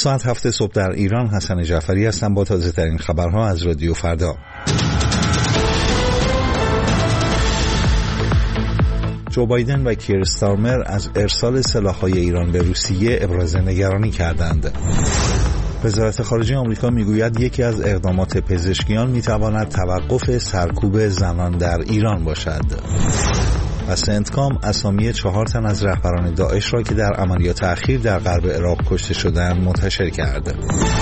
ساعت 7 صبح در ایران. حسن جعفری هستم با تازه ترین خبرها از رادیو فردا. جو بایدن و کیر استارمر از ارسال سلاح‌های ایران به روسیه ابراز نگرانی کردند. وزارت خارجه آمریکا میگوید یکی از اقدامات پزشکیان میتواند توقف سرکوب زنان در ایران باشد. و سنتکام اسامی 4 تن از رهبران داعش را که در عملیات اخیر در غرب عراق کشته شدند منتشر کرد.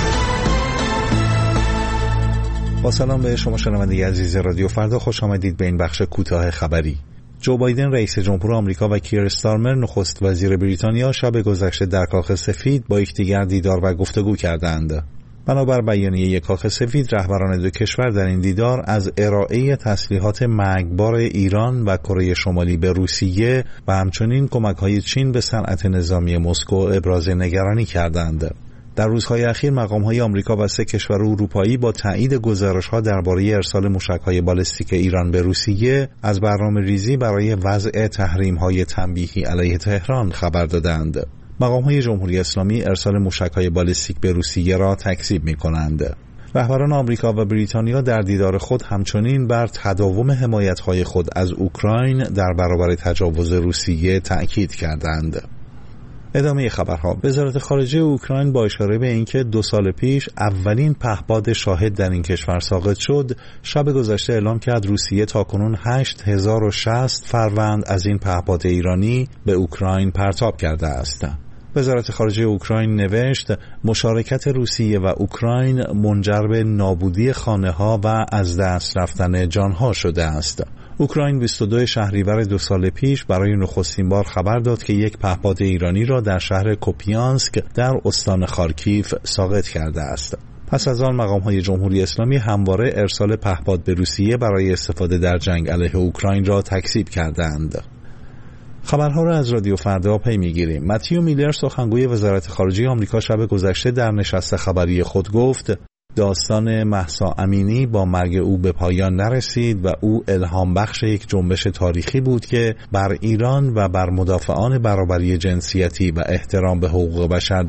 با سلام به شما شنونده عزیز رادیو فردا، خوش آمدید به این بخش کوتاه خبری. جو بایدن رئیس جمهور آمریکا و کیر استارمر نخست وزیر بریتانیا شب گذشته در کاخ سفید با یکدیگر دیدار و گفتگو کردند. بنابر بیانیه کاخ سفید، رهبران دو کشور در این دیدار از ارائه تسلیحات مرگبار ایران و کره شمالی به روسیه و همچنین کمک‌های چین به صنعت نظامی مسکو ابراز نگرانی کردند. در روزهای اخیر مقام‌های آمریکا و 3 کشور اروپایی با تایید گزارش‌ها درباره ارسال موشک‌های بالستیک ایران به روسیه از برنامه‌ریزی برای وضع تحریم‌های تنبیهی علیه تهران خبر دادند. مقام‌های جمهوری اسلامی ارسال موشک‌های بالستیک به روسیه را تکذیب می‌کنند. رهبران آمریکا و بریتانیا در دیدار خود همچنین بر تداوم حمایت‌های خود از اوکراین در برابر تجاوز روسیه تأکید کردند. ادامه خبرها. وزارت خارجه اوکراین با اشاره به اینکه 2 سال پیش اولین پهپاد شاهد در این کشور ساقط شد، شب گذشته اعلام کرد روسیه تاکنون 8060 فروند از این پهپاد ایرانی به اوکراین پرتاب کرده است. وزارت خارجه اوکراین نوشت مشارکت روسیه و اوکراین منجر به نابودی خانه‌ها و از دست رفتن جانها شده است. اوکراین 22 شهریور 2 سال پیش برای نخستین بار خبر داد که یک پهپاد ایرانی را در شهر کوپیانسک در استان خارکیف ساقط کرده است. پس از آن مقام‌های جمهوری اسلامی همواره ارسال پهپاد به روسیه برای استفاده در جنگ علیه اوکراین را تکذیب کردند. خبرها را از رادیو فردا پی می‌گیریم. متیو میلر سخنگوی وزارت خارجه آمریکا شب گذشته در نشست خبری خود گفت داستان مهسا امینی با مرگ او به پایان نرسید و او الهام بخش یک جنبش تاریخی بود که بر ایران و بر مدافعان برابری جنسیتی و احترام به حقوق بشر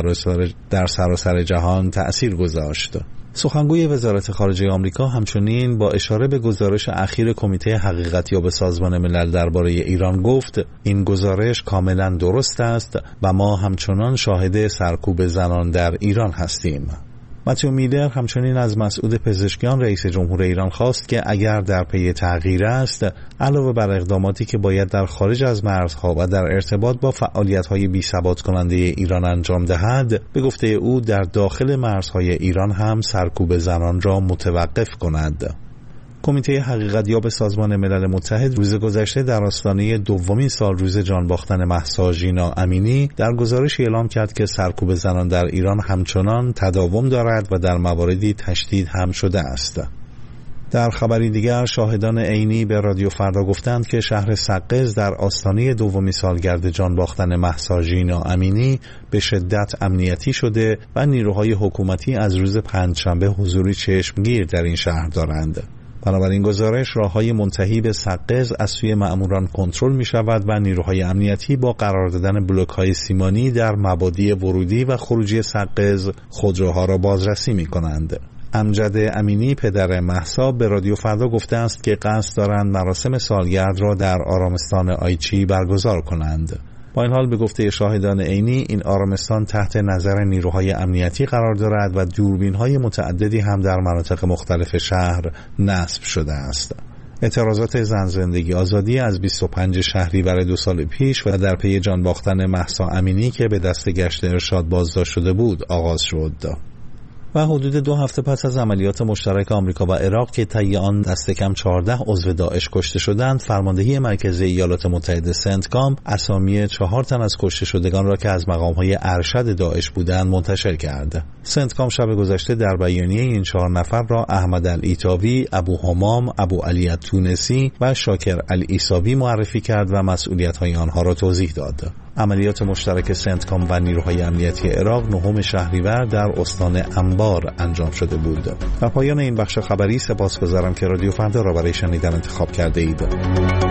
در سراسر جهان تأثیر گذاشت. سخنگوی وزارت خارجه آمریکا همچنین با اشاره به گزارش اخیر کمیته حقیقتیاب سازمان ملل درباره ایران گفت این گزارش کاملا درست است و ما همچنان شاهد سرکوب زنان در ایران هستیم. متیو میلر همچنین از مسعود پزشکیان رئیس جمهور ایران خواست که اگر در پی تغییر است، علاوه بر اقداماتی که باید در خارج از مرزها و در ارتباط با فعالیت‌های بی‌ثبات کننده ایران انجام دهد، به گفته او در داخل مرزهای ایران هم سرکوب زنان را متوقف کند. کمیته حقیقتیاب سازمان ملل متحد روز گذشته در آستانه دومین سال روز جان باختن مهسا ژینا امینی در گزارشی اعلام کرد که سرکوب زنان در ایران همچنان تداوم دارد و در مواردی تشدید هم شده است. در خبری دیگر شاهدان عینی به رادیو فردا گفتند که شهر سقز در آستانه دومین سالگرد جان باختن مهسا ژینا امینی به شدت امنیتی شده و نیروهای حکومتی از روز پنجشنبه حضوری چشمگیر در این شهر دارند. بنابراین گزارش راه‌های منتهی به سقز از سوی مأموران کنترل می‌شود و نیروهای امنیتی با قرار دادن بلوک‌های سیمانی در مبادی ورودی و خروجی سقز خودروها را بازرسی می‌کنند. امجد امینی پدر مهسا به رادیو فردا گفته است که قصد دارند مراسم سالگرد را در آرامستان آیچی برگزار کنند. با این حال به گفته شاهدان عینی این آرامستان تحت نظر نیروهای امنیتی قرار دارد و دوربین‌های متعددی هم در مناطق مختلف شهر نصب شده است. اعتراضات زن زندگی آزادی از 25 شهریور 2 سال پیش و در پی جان باختن مهسا امینی که به دست گشت ارشاد بازداشت شده بود آغاز شد. و حدود 2 هفته پس از عملیات مشترک آمریکا و عراق که طی آن دست کم 14 عضو داعش کشته شدند، فرماندهی مرکزی ایالات متحده سنتکام اسامی 4 تن از کشته شدگان را که از مقام‌های ارشد داعش بودند منتشر کرد. سنتکام شب گذشته در بیانیه این 4 نفر را احمد العیطاوی، ابو همام، ابو علی التونسی و شاکر العیساوی معرفی کرد و مسئولیت‌های آنها را توضیح داد. عملیات مشترک سنتکام و نیروهای امنیتی عراق 9 شهریور در استان انبار انجام شده بود. و پایان این بخش خبری. سپاسگزارم که رادیو فردا را برای شنیدن انتخاب کرده اید.